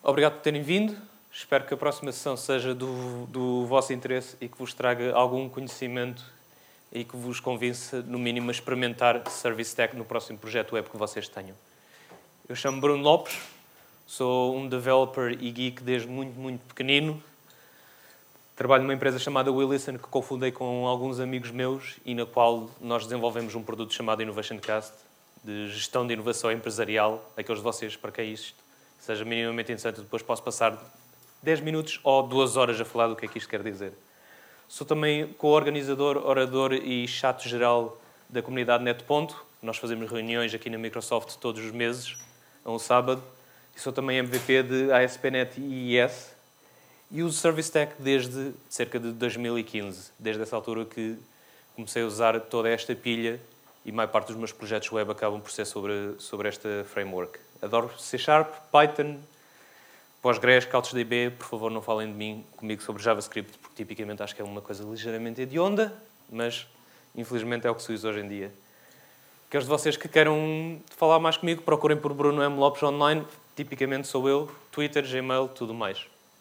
Obrigado por terem vindo. Espero que a próxima sessão seja do vosso interesse e que vos traga algum conhecimento e que vos convença, no mínimo, a experimentar Service Tech no próximo projeto web que vocês tenham. Eu chamo-me Bruno Lopes, sou um developer e geek desde muito pequenino. Trabalho numa empresa chamada Willison, que cofundei com alguns amigos meus e na qual nós desenvolvemos um produto chamado Innovation Cast, de gestão de inovação empresarial. Aqueles de vocês para quem isto seja minimamente interessante, depois posso passar 10 minutos ou 2 horas a falar do que é que isto quer dizer. Sou também co-organizador, orador e chato geral da comunidade NetPonto. Nós fazemos reuniões aqui na Microsoft todos os meses, a um sábado. E sou também MVP de ASP.NET e IIS. E uso Service Tech desde cerca de 2015. Desde essa altura que comecei a usar toda esta pilha e a maior parte dos meus projetos web acabam por ser sobre esta framework. Adoro C#, Python, Postgres, CouchDB. Por favor, não falem de mim comigo sobre JavaScript, porque tipicamente acho que é uma coisa ligeiramente hedionda, mas infelizmente é o que se usa hoje em dia. Aqueles de vocês que queiram falar mais comigo, procurem por Bruno M. Lopes online. Tipicamente sou eu, Twitter, Gmail, tudo mais.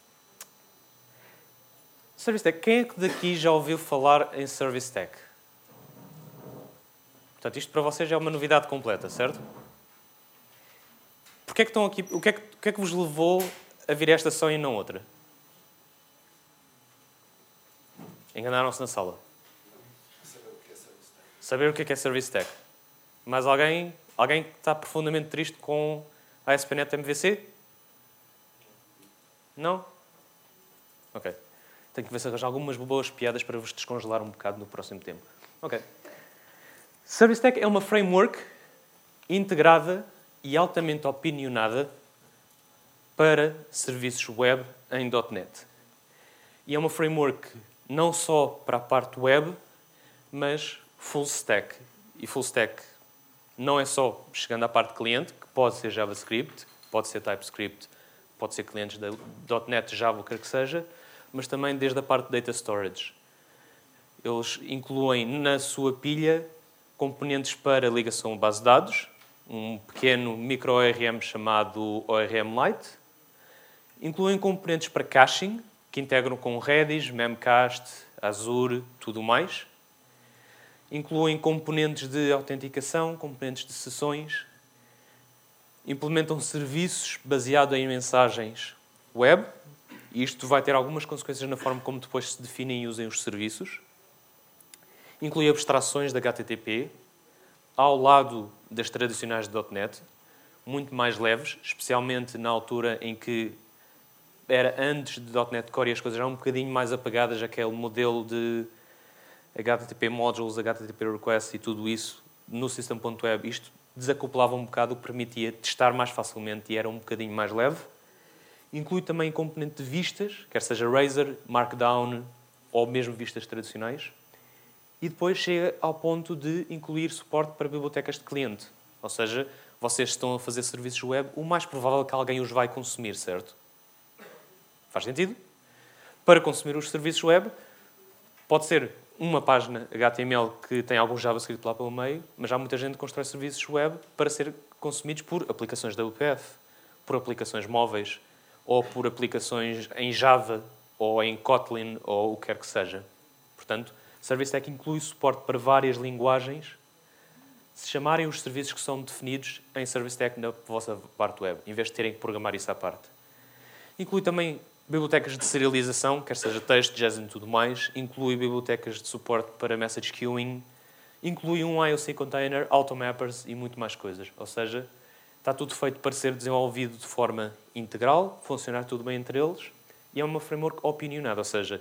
Service Tech. Quem é que daqui já ouviu falar em Service Tech? Portanto, isto para vocês é uma novidade completa, certo? Porquê é que estão aqui? O que é que vos levou a vir a esta sessão e não outra? Enganaram-se na sala. Saber o que é Service Tech. Mais alguém que está profundamente triste com a ASP.NET MVC? Não? Ok. Tenho que ver se arranjar algumas boas piadas para vos descongelar um bocado no próximo tempo. Ok. Service Tech é uma framework integrada e altamente opinionada para serviços web em .NET. E é uma framework não só para a parte web, mas full stack. E full stack não é só chegando à parte cliente, que pode ser JavaScript, pode ser TypeScript, pode ser clientes da .NET, Java, o que quer que seja, mas também desde a parte de data storage. Eles incluem na sua pilha componentes para ligação à base de dados, um pequeno micro-ORM chamado ORM Lite. Incluem componentes para caching, que integram com Redis, Memcached, Azure, tudo mais. Incluem componentes de autenticação, componentes de sessões. Implementam serviços baseados em mensagens web. E isto vai ter algumas consequências na forma como depois se definem e usem os serviços. Inclui abstrações de HTTP, ao lado das tradicionais de .NET, muito mais leves, especialmente na altura em que era antes de .NET Core e as coisas eram um bocadinho mais apagadas àquele modelo de HTTP Modules, HTTP Requests e tudo isso no System.web. Isto desacoplava um bocado, o que permitia testar mais facilmente e era um bocadinho mais leve. Inclui também componente de vistas, quer seja Razor, Markdown ou mesmo vistas tradicionais. E depois chega ao ponto de incluir suporte para bibliotecas de cliente. Ou seja, vocês estão a fazer serviços web, o mais provável é que alguém os vai consumir, certo? Faz sentido? Para consumir os serviços web, pode ser uma página HTML que tem algum JavaScript lá pelo meio, mas há muita gente que constrói serviços web para ser consumidos por aplicações WPF, por aplicações móveis, ou por aplicações em Java, ou em Kotlin, ou o que quer que seja. Portanto, Service Tech inclui suporte para várias linguagens, se chamarem os serviços que são definidos em Service Tech na vossa parte web, em vez de terem que programar isso à parte. Inclui também bibliotecas de serialização, quer seja texto, JSON e tudo mais. Inclui bibliotecas de suporte para message queuing. Inclui um IOC container, automappers e muito mais coisas. Ou seja, está tudo feito para ser desenvolvido de forma integral, funcionar tudo bem entre eles. E é uma framework opinionada, ou seja,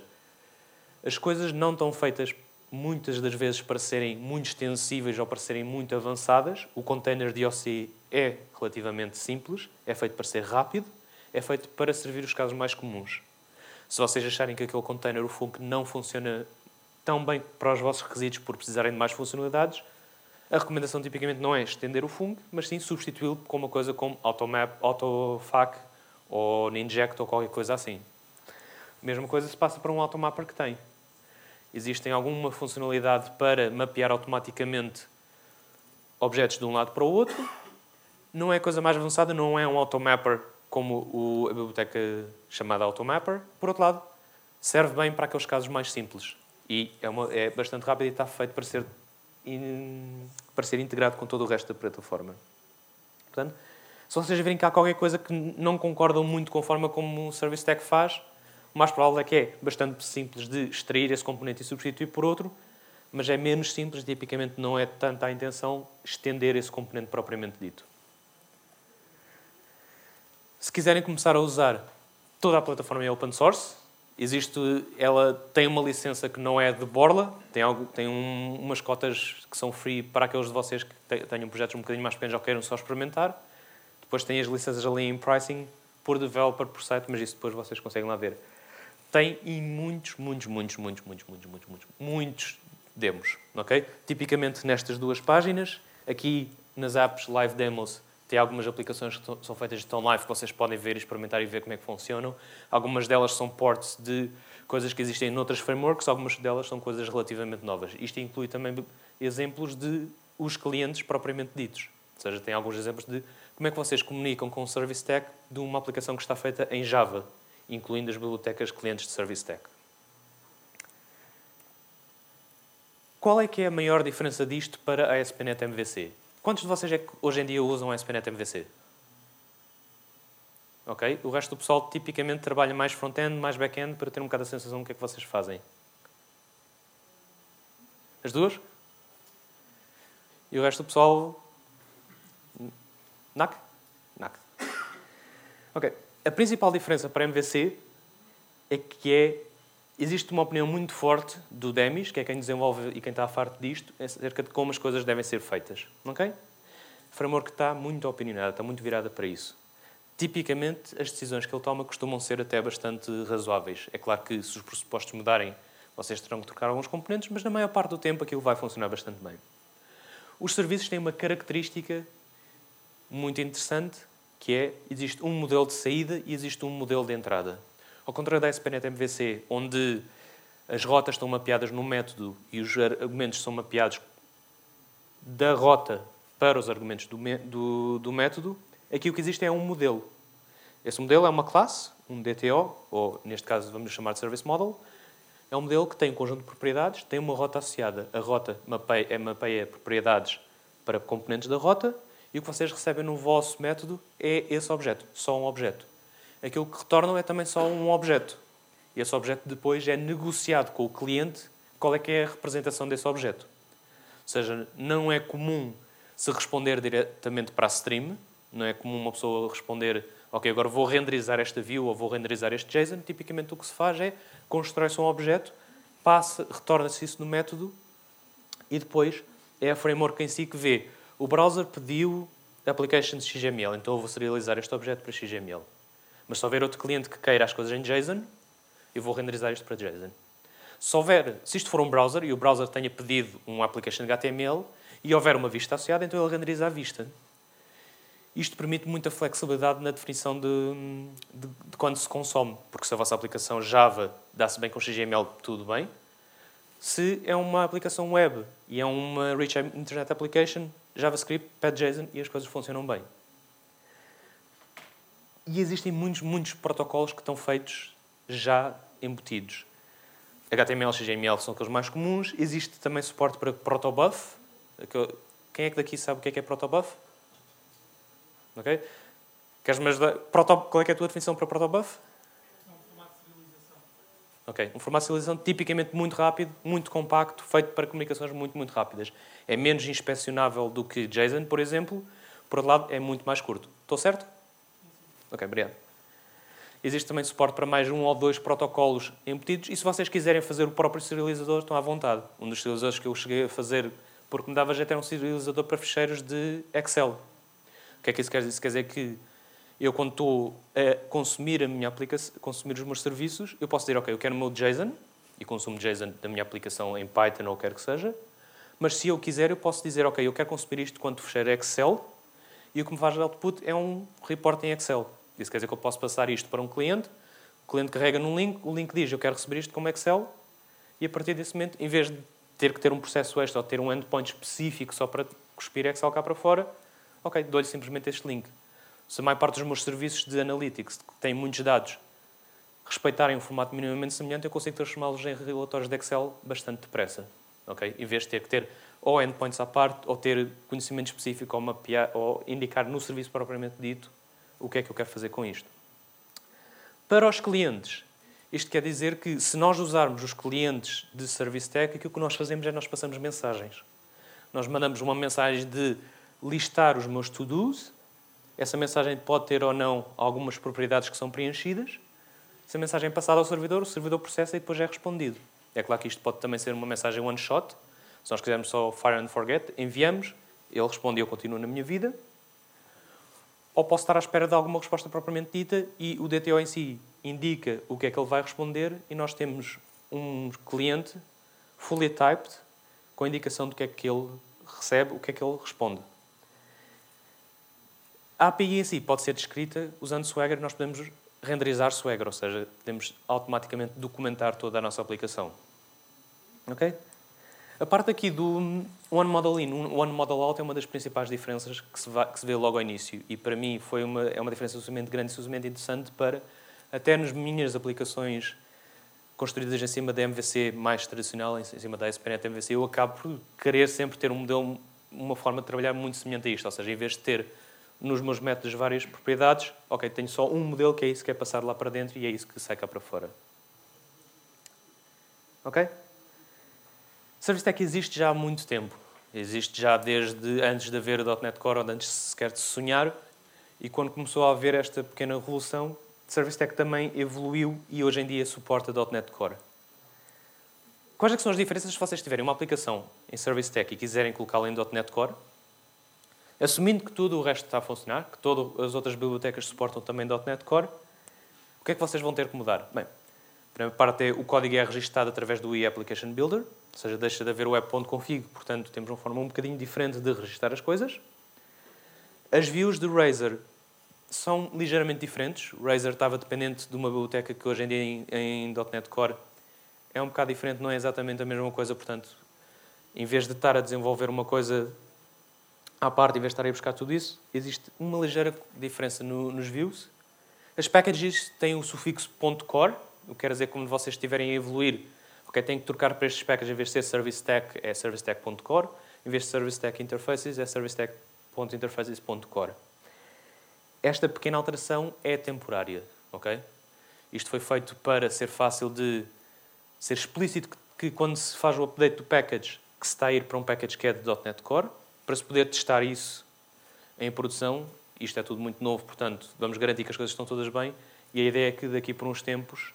as coisas não estão feitas muitas das vezes para serem muito extensíveis ou para serem muito avançadas. O container de IOC é relativamente simples, é feito para ser rápido, é feito para servir os casos mais comuns. Se vocês acharem que aquele container, o Funk, não funciona tão bem para os vossos requisitos por precisarem de mais funcionalidades, a recomendação tipicamente não é estender o Funk, mas sim substituí-lo com uma coisa como Automap, Autofac ou Ninject ou qualquer coisa assim. A mesma coisa se passa para um Automapper que tem. Existem alguma funcionalidade para mapear automaticamente objetos de um lado para o outro. Não é a coisa mais avançada, não é um Automapper como a biblioteca chamada Automapper. Por outro lado, serve bem para aqueles casos mais simples. E é bastante rápido e está feito para ser integrado com todo o resto da plataforma. Portanto, se vocês verem que há qualquer coisa que não concordam muito com a forma como o Service Tech faz, o mais provável é que é bastante simples de extrair esse componente e substituir por outro, mas é menos simples, tipicamente não é tanta a intenção estender esse componente propriamente dito. Se quiserem começar a usar, toda a plataforma é open source. Ela tem uma licença que não é de borla, tem umas cotas que são free para aqueles de vocês que tenham projetos um bocadinho mais pequenos ou queiram só experimentar. Depois tem as licenças ali em pricing, por developer, por site, mas isso depois vocês conseguem lá ver. Tem muitos demos, ok? Tipicamente nestas duas páginas, aqui nas apps Live Demos, tem algumas aplicações que são feitas de tão live que vocês podem ver, experimentar e ver como é que funcionam. Algumas delas são ports de coisas que existem noutras frameworks, algumas delas são coisas relativamente novas. Isto inclui também exemplos de os clientes propriamente ditos. Ou seja, tem alguns exemplos de como é que vocês comunicam com o Service Tech de uma aplicação que está feita em Java, incluindo as bibliotecas clientes de Service Tech. Qual é que é a maior diferença disto para a ASP.NET MVC? Quantos de vocês é que hoje em dia usam a ASP.NET MVC? Ok? O resto do pessoal tipicamente trabalha mais front-end, mais back-end, para ter um bocado a sensação do que é que vocês fazem. As duas? E o resto do pessoal... NAC? NAC. Ok. A principal diferença para a MVC é que existe uma opinião muito forte do Demis, que é quem desenvolve e quem está farto disto, acerca de como as coisas devem ser feitas. Ok? O framework está muito opinionado, está muito virada para isso. Tipicamente, as decisões que ele toma costumam ser até bastante razoáveis. É claro que se os pressupostos mudarem, vocês terão que trocar alguns componentes, mas na maior parte do tempo aquilo vai funcionar bastante bem. Os serviços têm uma característica muito interessante, que existe um modelo de saída e existe um modelo de entrada. Ao contrário da ASP.NET MVC, onde as rotas estão mapeadas no método e os argumentos são mapeados da rota para os argumentos do método, aqui o que existe é um modelo. Esse modelo é uma classe, um DTO, ou neste caso vamos chamar de Service Model. É um modelo que tem um conjunto de propriedades, tem uma rota associada. A rota mapeia propriedades para componentes da rota e o que vocês recebem no vosso método é esse objeto, só um objeto. Aquilo que retornam é também só um objeto. E esse objeto depois é negociado com o cliente qual é que é a representação desse objeto. Ou seja, não é comum se responder diretamente para a stream, não é comum uma pessoa responder ok, agora vou renderizar esta view ou vou renderizar este JSON. Tipicamente o que se faz é constrói-se um objeto, retorna-se isso no método e depois é a framework em si que vê. O browser pediu applications XML, então eu vou serializar este objeto para XML. Mas se houver outro cliente que queira as coisas em JSON, eu vou renderizar isto para JSON. Se isto for um browser e o browser tenha pedido um application HTML e houver uma vista associada, então ele renderiza a vista. Isto permite muita flexibilidade na definição de quando se consome, porque se a vossa aplicação Java dá-se bem com XML, tudo bem. Se é uma aplicação web e é uma Rich Internet Application, JavaScript, pede JSON e as coisas funcionam bem. E existem muitos protocolos que estão feitos já embutidos. HTML e XML são aqueles mais comuns. Existe também suporte para protobuf. Quem é que daqui sabe o que é protobuf? Ok? Queres-me ajudar? Qual é que é a tua definição para protobuf? É um formato de serialização. Ok. Um formato de serialização tipicamente muito rápido, muito compacto, feito para comunicações muito rápidas. É menos inspecionável do que JSON, por exemplo. Por outro lado, é muito mais curto. Estou certo? Sim. Ok, obrigado. Existe também suporte para mais um ou dois protocolos embutidos. E se vocês quiserem fazer o próprio serializador, estão à vontade. Um dos serializadores que eu cheguei a fazer, porque me dava jeito, era um serializador para ficheiros de Excel. O que é que isso quer dizer? Isso quer dizer que eu, quando estou a consumir a minha aplicação, consumir os meus serviços, eu posso dizer, ok, eu quero o meu JSON, e consumo JSON da minha aplicação em Python ou o que quer que seja, mas se eu quiser, eu posso dizer, ok, eu quero consumir isto quanto ficheiro Excel, e o que me faz output é um report em Excel. Isso quer dizer que eu posso passar isto para um cliente, o cliente carrega num link, o link diz, eu quero receber isto como Excel, e a partir desse momento, em vez de ter que ter um processo extra ou ter um endpoint específico só para cuspir Excel cá para fora, ok, dou-lhe simplesmente este link. Se a maior parte dos meus serviços de analytics, que têm muitos dados, respeitarem um formato minimamente semelhante, eu consigo transformá-los em relatórios de Excel bastante depressa. Okay? Em vez de ter que ter ou endpoints à parte, ou ter conhecimento específico, ou mapear, ou indicar no serviço propriamente dito o que é que eu quero fazer com isto. Para os clientes, isto quer dizer que se nós usarmos os clientes de Service Tech, aquilo que nós fazemos é nós passamos mensagens. Nós mandamos uma mensagem de listar os meus to-dos. Essa mensagem pode ter ou não algumas propriedades que são preenchidas. Se a mensagem é passada ao servidor, o servidor processa e depois é respondido. É claro que isto pode também ser uma mensagem one-shot. Se nós quisermos só fire and forget, enviamos, ele responde e eu continuo na minha vida. Ou posso estar à espera de alguma resposta propriamente dita e o DTO em si indica o que é que ele vai responder e nós temos um cliente fully typed com a indicação do que é que ele recebe, o que é que ele responde. A API em si pode ser descrita usando Swagger, nós podemos renderizar Swagger, ou seja, podemos automaticamente documentar toda a nossa aplicação. Ok? A parte aqui do One Model In, One Model Out é uma das principais diferenças que se vê logo ao início. E para mim é uma diferença suficientemente grande e suficientemente interessante para, até nas minhas aplicações construídas em cima da MVC mais tradicional, em cima da ASP.NET MVC, eu acabo por querer sempre ter um modelo, uma forma de trabalhar muito semelhante a isto. Ou seja, em vez de ter nos meus métodos várias propriedades, ok, tenho só um modelo que é isso que é passado lá para dentro e é isso que sai cá para fora. Ok? Service Tech existe já há muito tempo. Existe já desde antes de haver o .NET Core, ou antes sequer de se sonhar. E quando começou a haver esta pequena revolução, Service Tech também evoluiu e hoje em dia suporta .NET Core. Quais é que são as diferenças se vocês tiverem uma aplicação em Service Tech e quiserem colocá-la em .NET Core? Assumindo que tudo o resto está a funcionar, que todas as outras bibliotecas suportam também .NET Core, o que é que vocês vão ter que mudar? Bem, a primeira parte é o código é registado através do eApplication Builder, ou seja, deixa de haver o web.config, portanto temos uma forma um bocadinho diferente de registrar as coisas. As views de Razor são ligeiramente diferentes. O Razor estava dependente de uma biblioteca que hoje em dia em .NET Core é um bocado diferente, não é exatamente a mesma coisa, portanto, em vez de estar a desenvolver uma coisa à parte, em vez de estar a buscar tudo isso, existe uma ligeira diferença nos views. As packages têm o sufixo .core, o que quer dizer que quando vocês estiverem a evoluir, okay, têm que trocar para estes packages, em vez de ser Service Tech, é Service Tech.core, em vez de Service Tech Interfaces, é Service Tech.interfaces.core. Esta pequena alteração é temporária. Okay? Isto foi feito para ser fácil de ser explícito que quando se faz o update do package, que se está a ir para um package que é de .NET Core, para se poder testar isso em produção. Isto é tudo muito novo, portanto, vamos garantir que as coisas estão todas bem. E a ideia é que daqui por uns tempos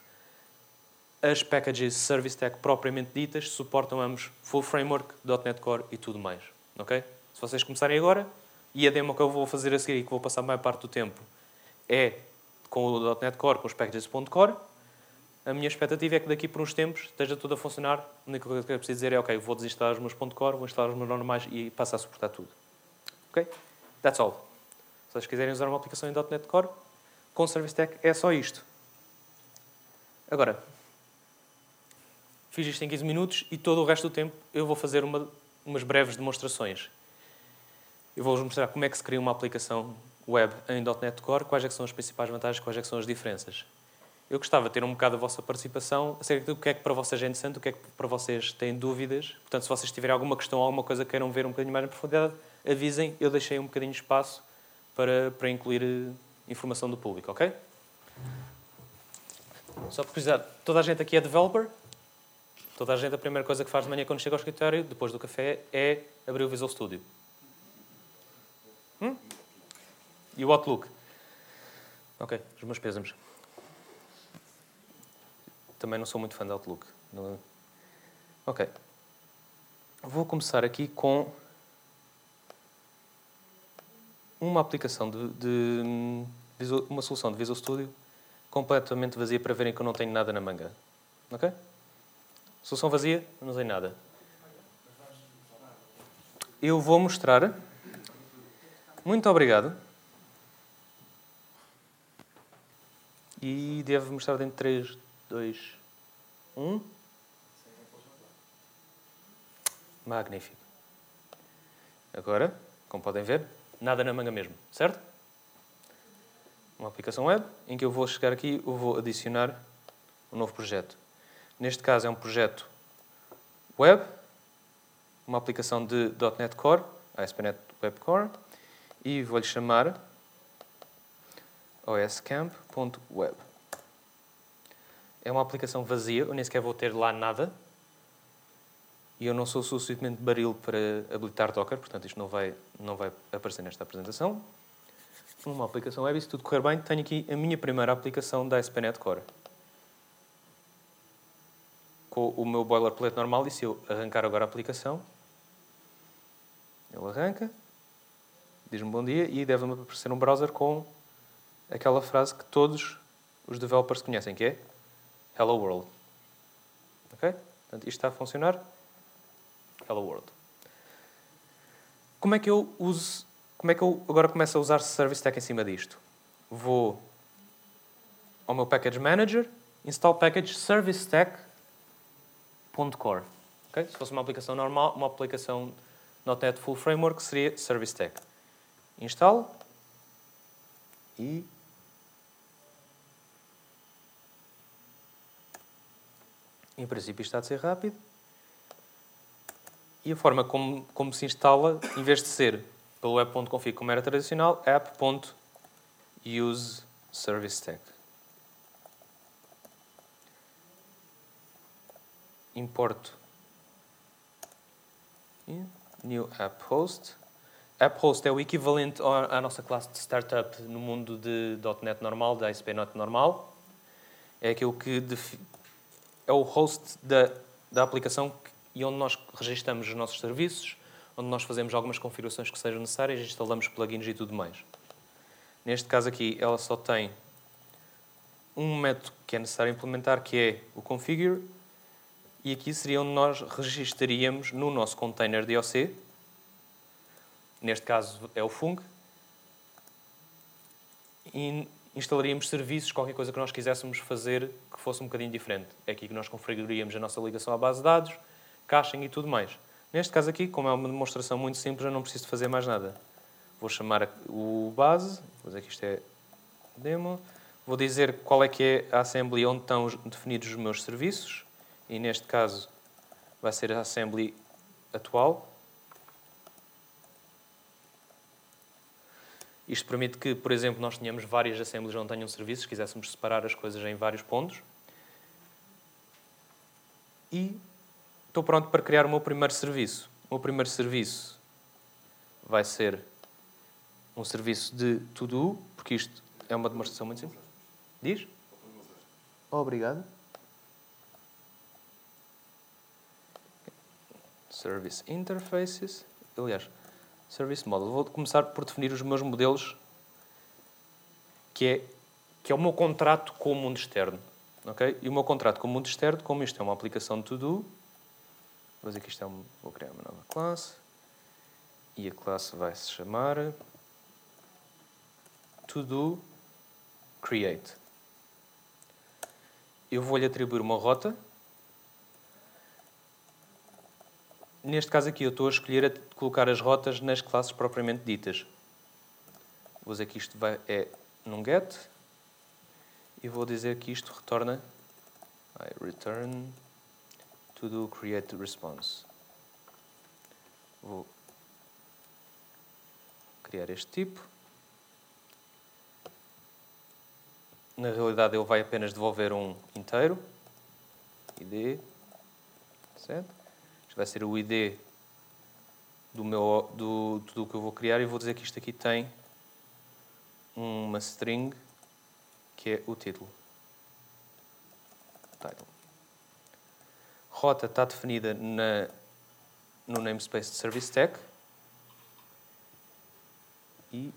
as packages Service Tech propriamente ditas suportam ambos Full Framework, .NET Core e tudo mais. Okay? Se vocês começarem agora, e a demo que eu vou fazer a seguir e que vou passar a maior parte do tempo é com o .NET Core, com os packages.core, a minha expectativa é que daqui por uns tempos esteja tudo a funcionar. A única coisa que eu preciso dizer é, ok, vou desinstalar os meus .core, vou instalar os meus normais e passo a suportar tudo. Ok? That's all. Se vocês quiserem usar uma aplicação em .NET Core, com Service Tech é só isto. Agora, fiz isto em 15 minutos e todo o resto do tempo eu vou fazer umas breves demonstrações. Eu vou-vos mostrar como é que se cria uma aplicação web em .NET Core, quais é que são as principais vantagens, quais é que são as diferenças. Eu gostava de ter um bocado a vossa participação acerca do que é que para vocês é interessante, o que é que para vocês têm dúvidas. Portanto, se vocês tiverem alguma questão ou alguma coisa que queiram ver um bocadinho mais em profundidade, avisem. Eu deixei um bocadinho de espaço para incluir informação do público, ok? Só por curiosidade, toda a gente aqui é developer? Toda a gente, a primeira coisa que faz de manhã quando chega ao escritório, depois do café, é abrir o Visual Studio. E o Outlook? Ok, os meus pésames. Também não sou muito fã de Outlook. Não... Ok. Vou começar aqui com uma aplicação uma solução de Visual Studio completamente vazia para verem que eu não tenho nada na manga. Ok? Solução vazia, não tenho nada. Eu vou mostrar. Muito obrigado. E devo mostrar dentro de 3, 2, 1. Magnífico. Agora, como podem ver, nada na manga mesmo, certo? uma aplicação web em que eu vou chegar aqui, eu vou adicionar um novo projeto. Neste caso é um projeto web, uma aplicação de .NET Core, ASP.NET Web Core, e vou-lhe chamar oscamp.web. É uma aplicação vazia, eu nem sequer vou ter lá nada, e eu não sou suficientemente baril para habilitar Docker, portanto isto não vai aparecer nesta apresentação. Uma aplicação web, e se tudo correr bem, tenho aqui a minha primeira aplicação da ASP.NET Core. Com o meu boilerplate normal, e se eu arrancar agora a aplicação, ele arranca, diz-me bom dia, e deve-me aparecer um browser com aquela frase que todos os developers conhecem, que é Hello World. Ok? Portanto, isto está a funcionar. Hello World. Como é que eu agora começo a usar Service Tech em cima disto? Vou ao meu Package Manager, install package servicetech.core. Okay? Se fosse uma aplicação normal, uma aplicação .NET Full Framework, seria Service Tech. Instalo e em princípio isto está a ser rápido. E a forma como se instala, em vez de ser pelo web.config como era tradicional, app.useServiceTech. Importo new app host. App host é o equivalente à nossa classe de startup no mundo de .NET normal, da ASP.NET normal. É aquilo que é o host da aplicação e onde nós registramos os nossos serviços, onde nós fazemos algumas configurações que sejam necessárias, instalamos plugins e tudo mais. Neste caso aqui, ela só tem um método que é necessário implementar, que é o configure, e aqui seria onde nós registaríamos no nosso container DOC, neste caso é o Fung, e instalaríamos serviços, qualquer coisa que nós quiséssemos fazer que fosse um bocadinho diferente. É aqui que nós configuraríamos a nossa ligação à base de dados, caching e tudo mais. Neste caso aqui, como é uma demonstração muito simples, eu não preciso de fazer mais nada. Vou chamar o base, vou dizer que isto é demo, vou dizer qual é que é a assembly onde estão definidos os meus serviços, e neste caso vai ser a assembly atual. Isto permite que, por exemplo, nós tenhamos várias assemblies onde tenham serviços, quiséssemos separar as coisas em vários pontos. E estou pronto para criar o meu primeiro serviço. O meu primeiro serviço vai ser um serviço de to-do, porque isto é uma demonstração muito simples. Diz? Obrigado. Service Interfaces. Aliás, Service Model. Vou começar por definir os meus modelos, que é o meu contrato com o mundo externo. Okay? E o meu contrato com o mundo externo, como isto é uma aplicação de to-do, vou dizer que isto vou criar uma nova classe, e a classe vai se chamar to-do create. Eu vou-lhe atribuir uma rota. Neste caso aqui eu estou a escolher colocar as rotas nas classes propriamente ditas. Vou dizer que isto é num get e vou dizer que isto retorna return to do create response. Vou criar este tipo. Na realidade ele vai apenas devolver um inteiro. ID. Certo? Isto vai ser o ID do que eu vou criar e vou dizer que isto aqui tem uma string que é o título. Title. Rota está definida no namespace de Service Tech. E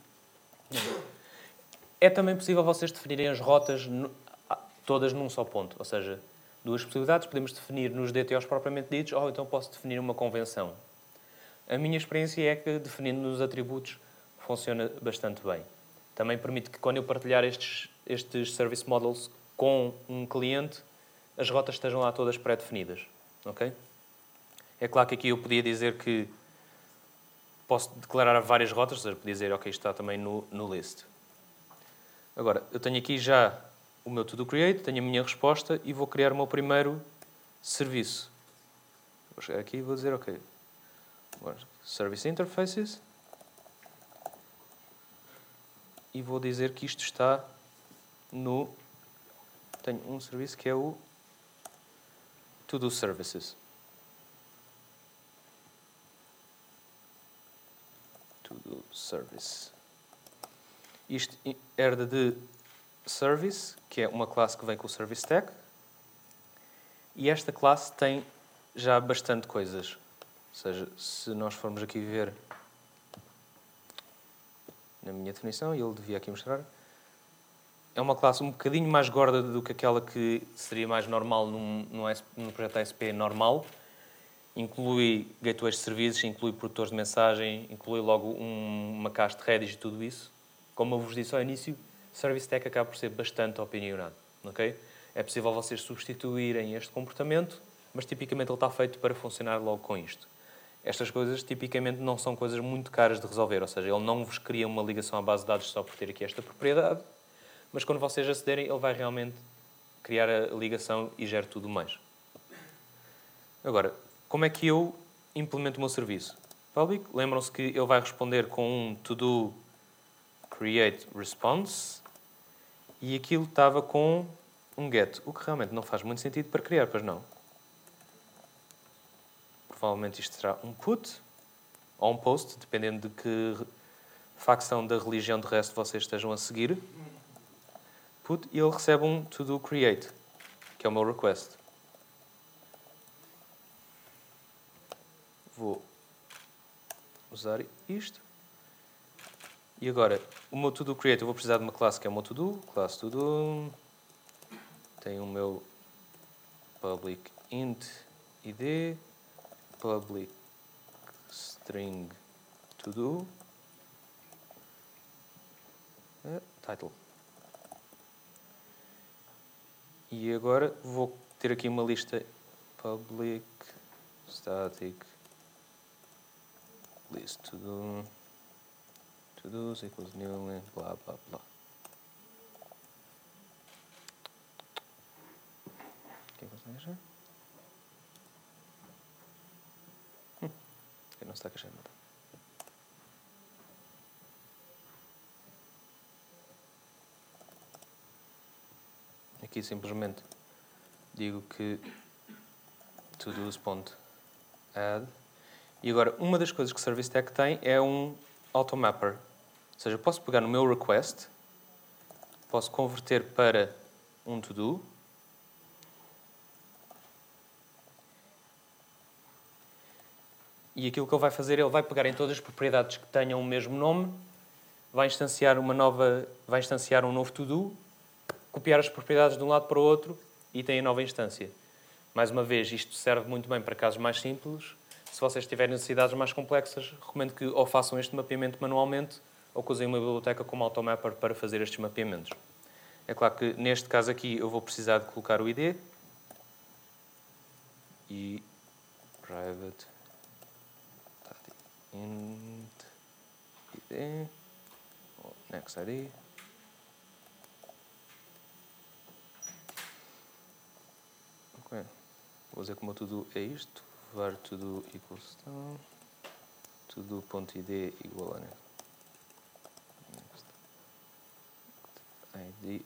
é também possível vocês definirem as rotas todas num só ponto. Ou seja, duas possibilidades. Podemos definir nos DTOs propriamente ditos, ou então posso definir uma convenção. A minha experiência é que, definindo nos atributos, funciona bastante bem. Também permite que, quando eu partilhar estes service models com um cliente, as rotas estejam lá todas pré-definidas. Okay? É claro que aqui eu podia dizer que posso declarar várias rotas, ou seja, podia dizer, ok, isto está também no list. Agora, eu tenho aqui já o meu to-do create, tenho a minha resposta e vou criar o meu primeiro serviço. Vou chegar aqui e vou dizer, ok, Service Interfaces, e vou dizer que isto está no... Tenho um serviço que é o To-Do Services. To-Do Service. Isto herda de Service, que é uma classe que vem com o Service Tag. E esta classe tem já bastante coisas. Ou seja, se nós formos aqui ver na minha definição, e ele devia aqui mostrar, é uma classe um bocadinho mais gorda do que aquela que seria mais normal num projeto ASP normal. Inclui gateways de serviços, inclui produtores de mensagem, inclui logo uma caixa de Redis e tudo isso. Como eu vos disse ao início, Service Tag acaba por ser bastante opinionado. Okay? É possível vocês substituírem este comportamento, mas tipicamente ele está feito para funcionar logo com isto. Estas coisas tipicamente não são coisas muito caras de resolver, ou seja, ele não vos cria uma ligação à base de dados só por ter aqui esta propriedade, mas quando vocês acederem, ele vai realmente criar a ligação e gera tudo mais. Agora, como é que eu implemento o meu serviço? Public, lembram-se que ele vai responder com um to-do create response e aquilo estava com um get, o que realmente não faz muito sentido para criar, pois não? Provavelmente isto será um put ou um post, dependendo de que facção da religião de resto vocês estejam a seguir. Put, e ele recebe um to-do create, que é o meu request. Vou usar isto. E agora, o meu to-do create, eu vou precisar de uma classe que é o meu to-do. Classe to-do. Tem o meu public int id, public string to-do, title. E agora vou ter aqui uma lista public static list to-dos equals new link, blá blá blá. O que é que você acha? Que não está a caixar nada. Aqui simplesmente digo que todos.add. E agora, uma das coisas que o Service Tag tem é um automapper. Ou seja, eu posso pegar no meu request, posso converter para um to-do, e aquilo que ele vai fazer, ele vai pegar em todas as propriedades que tenham o mesmo nome, vai instanciar um novo to-do, copiar as propriedades de um lado para o outro e tem a nova instância. Mais uma vez, isto serve muito bem para casos mais simples. Se vocês tiverem necessidades mais complexas, recomendo que ou façam este mapeamento manualmente ou que usem uma biblioteca como Automapper para fazer estes mapeamentos. É claro que neste caso aqui eu vou precisar de colocar o ID e private int ID next ID. Okay. Vou dizer que o meu to-do é isto. var to-do equals to-do.id igual a next ID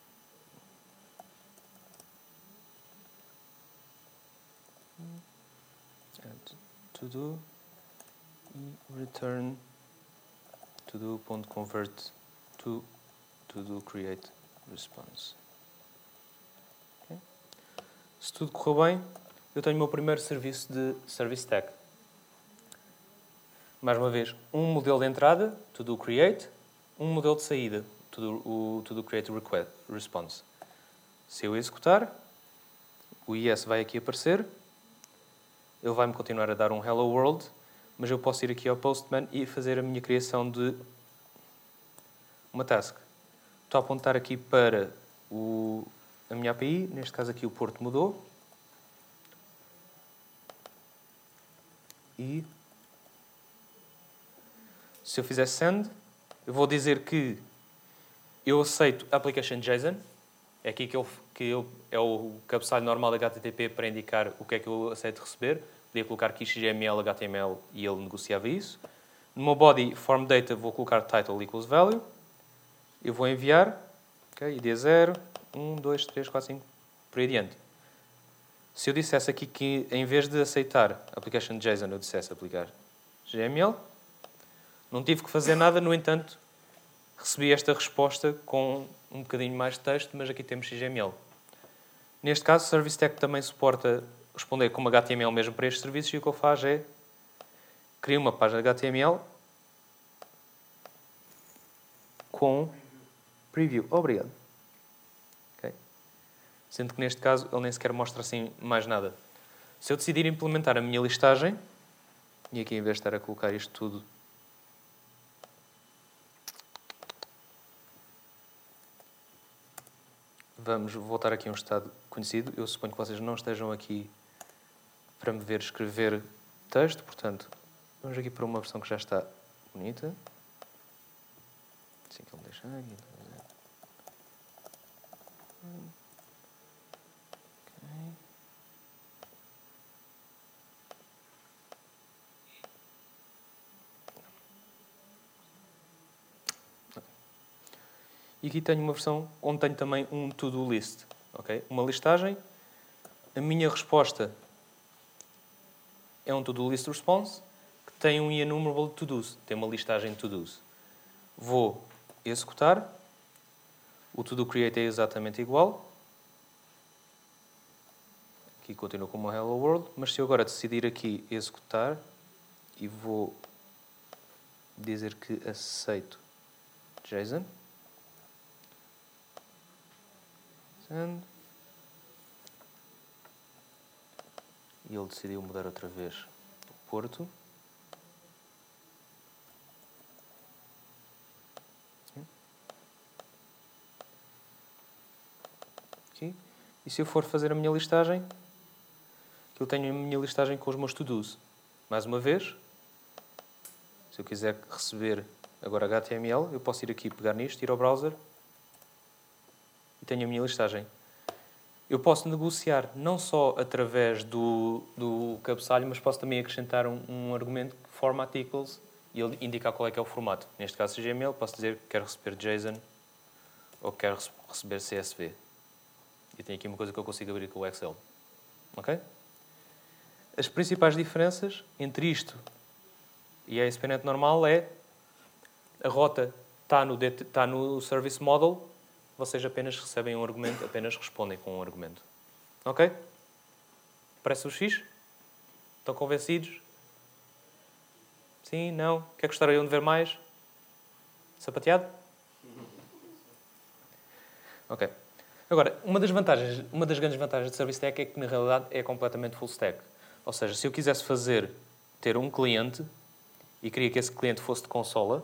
add to-do e return to-do.convert to to-do create response. Okay. Se tudo correr bem, eu tenho o meu primeiro serviço de Service Tag. Mais uma vez, um modelo de entrada, to-do create, um modelo de saída, o to-do create request, response. Se eu executar, o yes vai aqui aparecer, ele vai-me continuar a dar um hello world, mas eu posso ir aqui ao Postman e fazer a minha criação de uma task. Estou a apontar aqui para a minha API, neste caso aqui o porto mudou. E se eu fizer send, eu vou dizer que eu aceito application JSON. É aqui é o cabeçalho normal da HTTP para indicar o que é que eu aceito receber. Podia colocar aqui XML, HTML e ele negociava isso. No meu body form data vou colocar title equals value. Eu vou enviar. Okay, ID 0, 1, 2, 3, 4, 5, por aí adiante. Se eu dissesse aqui que em vez de aceitar application JSON eu dissesse aplicar GML, não tive que fazer nada, no entanto, recebi esta resposta com um bocadinho mais de texto, mas aqui temos XML. Neste caso, o Service Tech também suporta responder como HTML mesmo para estes serviços, e o que ele faz é criar uma página de HTML com preview. Obrigado. Okay. Sendo que neste caso ele nem sequer mostra assim mais nada. Se eu decidir implementar a minha listagem, e aqui em vez de estar a colocar isto tudo vamos voltar aqui a um estado conhecido. Eu suponho que vocês não estejam aqui para me ver escrever texto, portanto, vamos aqui para uma versão que já está bonita. Assim que ele me deixa aqui. E aqui tenho uma versão onde tenho também um to-do list. Okay? Uma listagem. A minha resposta é um to-do list response que tem um enumerable to-dos. Tem uma listagem de to-dos. Vou executar. O to-do create é exatamente igual. Aqui continua como hello world. Mas se eu agora decidir aqui executar e vou dizer que aceito JSON. E ele decidiu mudar outra vez o Porto. Aqui. E se eu for fazer a minha listagem, que eu tenho a minha listagem com os meus to-dos. Mais uma vez, se eu quiser receber agora HTML, eu posso ir aqui pegar nisto, ir ao browser e tenho a minha listagem. Eu posso negociar não só através do cabeçalho, mas posso também acrescentar um argumento que format equals e ele indicar qual é que é o formato. Neste caso, HTML, posso dizer que quero receber JSON ou quero receber CSV. E tenho aqui uma coisa que eu consigo abrir com o Excel. Ok? As principais diferenças entre isto e a ASP.NET normal é a rota está no Service Model. Vocês apenas recebem um argumento, apenas respondem com um argumento. Ok? Parece-vos fixe? Estão convencidos? Sim? Não? O que é que gostariam de ver mais? Sapateado? Ok. Agora, uma das grandes vantagens de Service Tech é que, na realidade, é completamente full stack. Ou seja, se eu quisesse ter um cliente e queria que esse cliente fosse de consola,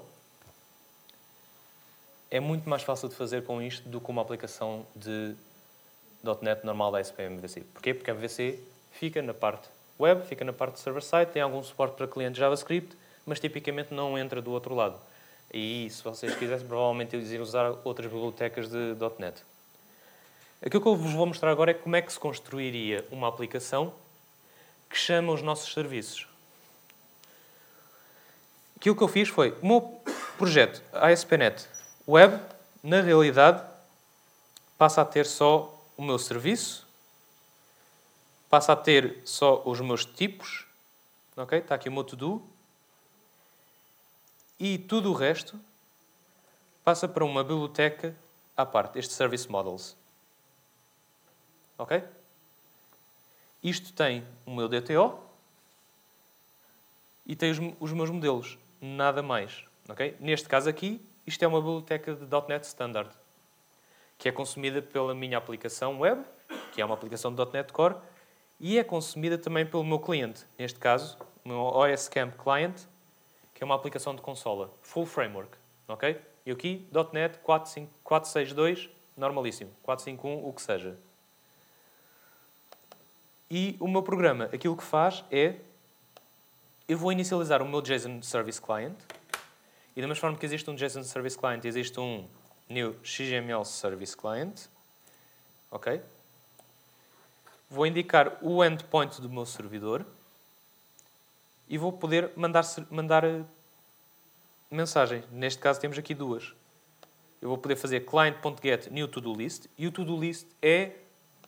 é muito mais fácil de fazer com isto do que uma aplicação de .NET normal da ASP.MVC. Porquê? Porque a MVC fica na parte web, fica na parte server-side, tem algum suporte para cliente JavaScript, mas tipicamente não entra do outro lado. E se vocês quisessem, provavelmente iriam usar outras bibliotecas de .NET. Aquilo que eu vos vou mostrar agora é como é que se construiria uma aplicação que chama os nossos serviços. Aquilo que eu fiz foi, o meu projeto ASP.NET Web, na realidade, passa a ter só o meu serviço, passa a ter só os meus tipos, ok? Está aqui o meu to-do, e tudo o resto passa para uma biblioteca à parte, este Service Models. Ok? Isto tem o meu DTO e tem os meus modelos, nada mais. Okay? Neste caso aqui, isto é uma biblioteca de .NET Standard, que é consumida pela minha aplicação web, que é uma aplicação de .NET Core, e é consumida também pelo meu cliente. Neste caso, o meu OS Camp Client, que é uma aplicação de consola. Full Framework. Okay? E aqui, .NET 4.6.2, normalíssimo. 4.5.1, o que seja. E o meu programa, aquilo que faz é... Eu vou inicializar o meu JSON Service Client. E da mesma forma que existe um JSON Service Client, existe um new XML Service Client. Ok? Vou indicar o endpoint do meu servidor e vou poder mandar mensagem. Neste caso temos aqui duas. Eu vou poder fazer client.get new to-do list e o to-do list é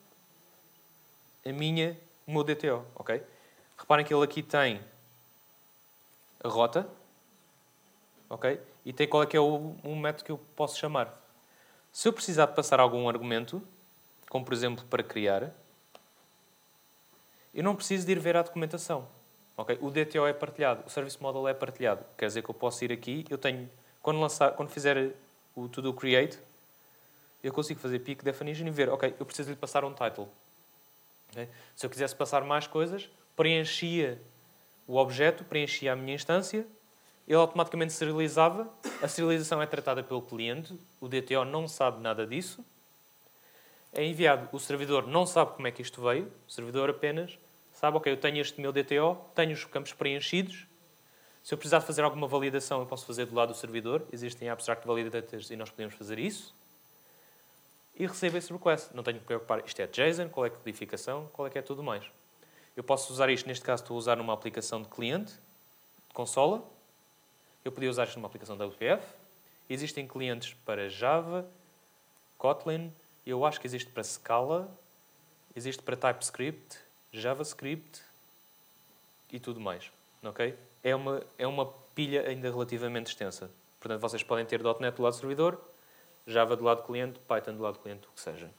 o meu DTO. Ok? Reparem que ele aqui tem a rota. Ok? E tem qual é que é o método que eu posso chamar. Se eu precisar de passar algum argumento, como por exemplo para criar, eu não preciso de ir ver a documentação. Okay? O DTO é partilhado, o Service Model é partilhado. Quer dizer que eu posso ir aqui, quando fizer o to-do create, eu consigo fazer peak definition e ver, ok, eu preciso lhe passar um title. Okay? Se eu quisesse passar mais coisas, preenchia o objeto, preenchia a minha instância, ele automaticamente serializava. A serialização é tratada pelo cliente, o DTO não sabe nada disso. É enviado, o servidor não sabe como é que isto veio, o servidor apenas sabe, ok, eu tenho este meu DTO, tenho os campos preenchidos. Se eu precisar de fazer alguma validação, eu posso fazer do lado do servidor. Existem abstract validators e nós podemos fazer isso. E recebo esse request. Não tenho que me preocupar. Isto é JSON, qual é a codificação, qual é que é tudo mais. Eu posso usar isto, neste caso estou a usar numa aplicação de cliente, de consola. Eu podia usar isto numa aplicação WPF. Existem clientes para Java, Kotlin. Eu acho que existe para Scala. Existe para TypeScript, JavaScript e tudo mais. Ok? É uma pilha ainda relativamente extensa. Portanto, vocês podem ter .NET do lado do servidor, Java do lado do cliente, Python do lado do cliente, o que seja.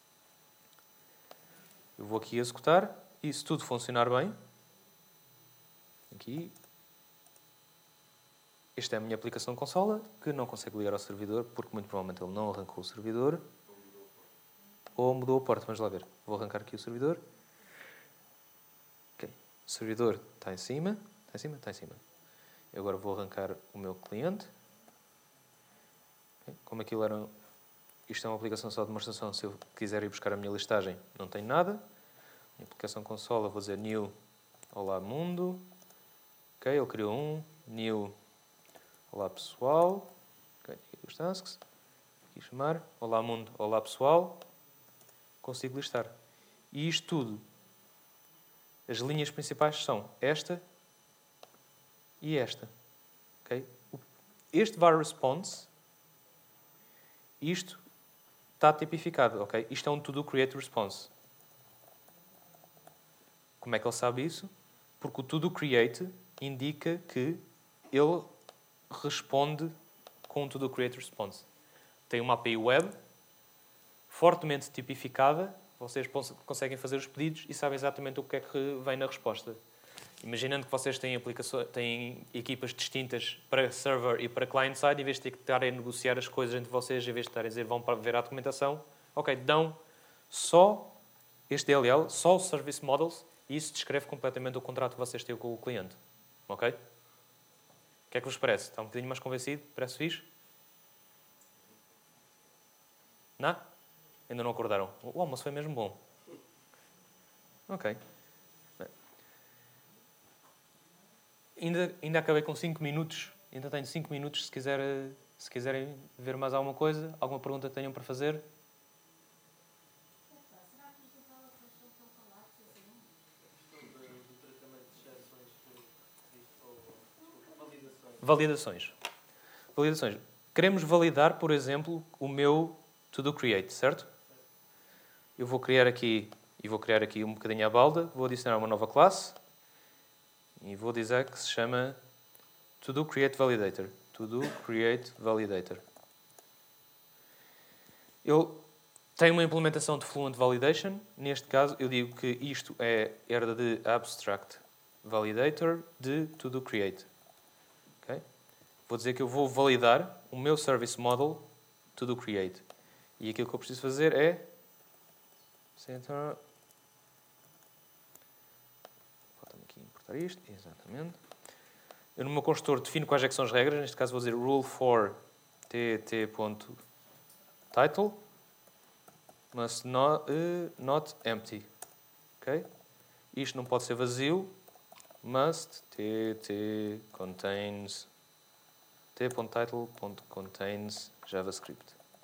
Eu vou aqui executar e se tudo funcionar bem, aqui, esta é a minha aplicação consola, que não consegue ligar ao servidor, porque muito provavelmente ele não arrancou o servidor. Ou mudou a porta, vamos lá ver. Vou arrancar aqui o servidor. Ok. O servidor está em cima. Está em cima? Está em cima. Eu agora vou arrancar o meu cliente. Okay. Como aquilo era... Isto é uma aplicação só de demonstração. Se eu quiser ir buscar a minha listagem, não tenho nada. Minha aplicação consola, vou dizer new olá mundo. Ok, ele criou um. New olá pessoal. Ok, aqui os tasks. Aqui chamar. Olá mundo, olá pessoal. Consigo listar. E isto tudo, as linhas principais são esta e esta. Okay? Este var response, isto está tipificado. Okay? Isto é um to-do create response. Como é que ele sabe isso? Porque o to-do create indica que ele responde com um to-do create response. Tem uma API web fortemente tipificada, vocês conseguem fazer os pedidos e sabem exatamente o que é que vem na resposta. Imaginando que vocês têm equipas distintas para server e para client-side, em vez de ter que estarem a negociar as coisas entre vocês, em vez de estarem a dizer vão para ver a documentação, ok, dão só este DLL, só os service models, e isso descreve completamente o contrato que vocês têm com o cliente. Ok? O que é que vos parece? Está um bocadinho mais convencido? Parece fixe? Não? Ainda não acordaram? O almoço foi mesmo bom. Ok. Ainda acabei com 5 minutos. Ainda tenho 5 minutos se quiserem ver mais alguma coisa. Alguma pergunta que tenham para fazer. Será que isto acaba por ser tão falado assim? Do tratamento de exceções que Validações. Validações. Queremos validar, por exemplo, o meu to-do create, certo? Eu vou criar aqui um bocadinho à balda. Vou adicionar uma nova classe. E vou dizer que se chama to-do create validator. To-do create validator. Eu tenho uma implementação de Fluent Validation. Neste caso, eu digo que isto é herda de abstract validator de to-do create. Okay? Vou dizer que eu vou validar o meu service model to-do create. E aquilo que eu preciso fazer é center. Falta-me aqui importar isto. Exatamente. Eu no meu construtor defino quais é que são as regras. Neste caso vou dizer rule for tt.title must not empty. Okay? Isto não pode ser vazio. Must t.title.contains JavaScript.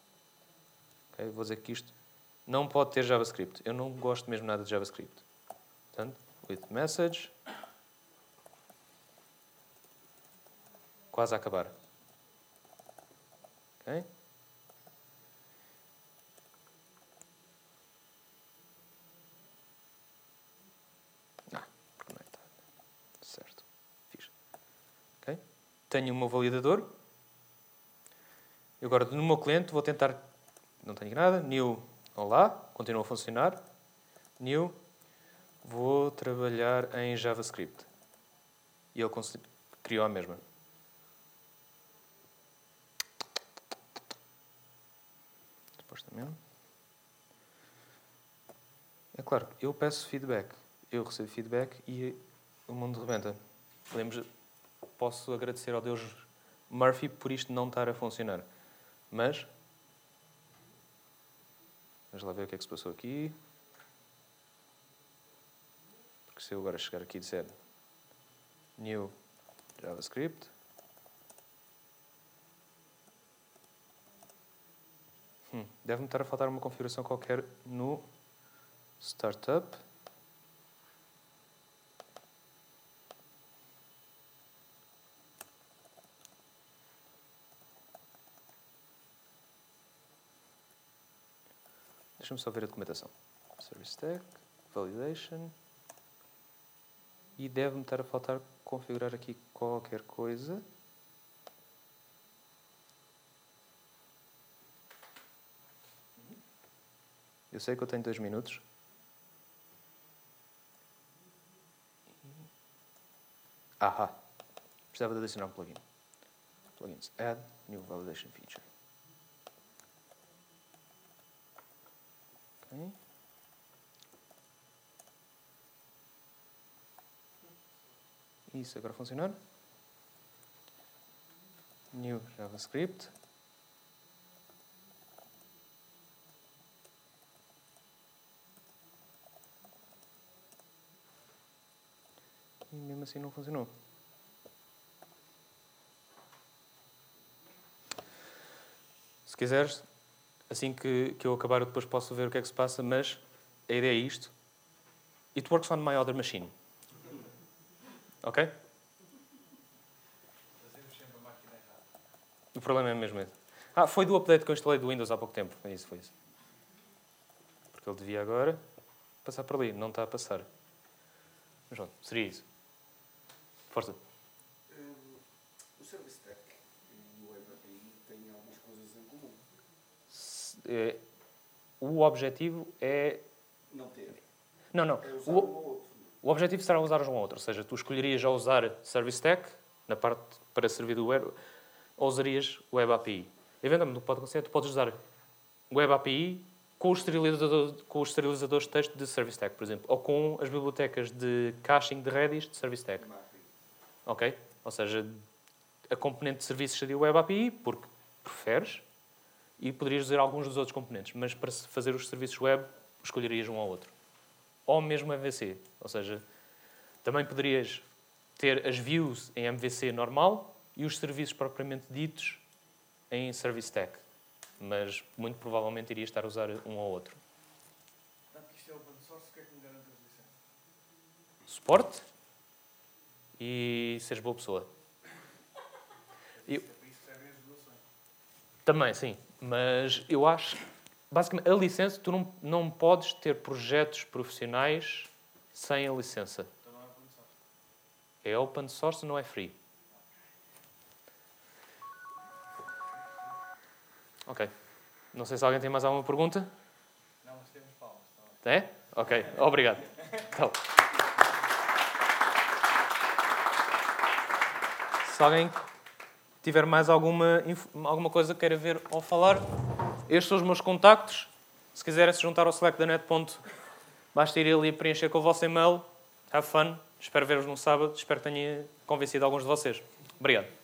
Ok, vou dizer que isto não pode ter JavaScript. Eu não gosto mesmo nada de JavaScript. Portanto, with message. Quase a acabar. Ok? Porque não está. Certo. Fiz. Ok? Tenho o meu validador. E agora, no meu cliente, vou tentar... Não tenho nada. New, olá. Continua a funcionar. New, vou trabalhar em JavaScript. E ele criou a mesma. Supostamente. É claro, eu peço feedback. Eu recebo feedback e o mundo rebenta. Posso agradecer ao Deus Murphy por isto não estar a funcionar. Mas... Vamos lá ver o que é que se passou aqui. Porque se eu agora chegar aqui e disser New JavaScript... Deve-me estar a faltar uma configuração qualquer no Startup. Deixa-me só ver a documentação. Service Tech, Validation. E deve-me estar a faltar configurar aqui qualquer coisa. Eu sei que eu tenho 2 minutos. Ahá. Precisava de adicionar um plugin. Plugins. Add New Validation Feature. Ok. Isso agora funcionar. New JavaScript. E mesmo assim não funcionou. Se quiseres, assim que eu acabar, eu depois posso ver o que é que se passa, mas a ideia é isto. It works on my other machine. Ok? Fazemos sempre a máquina errada. O problema é mesmo esse. Foi do update que eu instalei do Windows há pouco tempo. Foi isso. Porque ele devia agora passar por ali. Não está a passar. Mas pronto, seria isso. Força. O Service Tech e o Web API têm algumas coisas em comum. O objetivo é... Não ter. Não. É usar um ou outro. O objetivo será usar um ou outro. Ou seja, tu escolherias já usar Service Tech, na parte para servir do web, ou usarias Web API. Eventualmente, no que pode acontecer, tu podes usar Web API com os esterilizadores de texto de Service Tech, por exemplo, ou com as bibliotecas de caching de Redis de Service Tech. Ok? Ou seja, a componente de serviços seria o Web API, porque preferes, e poderias usar alguns dos outros componentes, mas para fazer os serviços web, escolherias um ou outro. Ou mesmo MVC. Ou seja, também poderias ter as views em MVC normal e os serviços propriamente ditos em Service Tech. Mas muito provavelmente irias estar a usar um ou outro. Portanto, que isto é open source, o que é que me garante as licenças? Suporte e seres boa pessoa. Isso recebem as doações. Também, sim. Mas eu acho... Basicamente, a licença, tu não podes ter projetos profissionais sem a licença. Então não é open source. É open source, não é free. Ok. Não sei se alguém tem mais alguma pergunta. Não, mas temos palmas. Tá bem. É? Ok. Obrigado. Então. Se alguém tiver mais alguma coisa que queira ver ou falar, estes são os meus contactos. Se quiserem se juntar ao Slack da Net. Basta ir ali preencher com o vosso e-mail. Have fun. Espero ver-vos no sábado. Espero que tenha convencido alguns de vocês. Obrigado.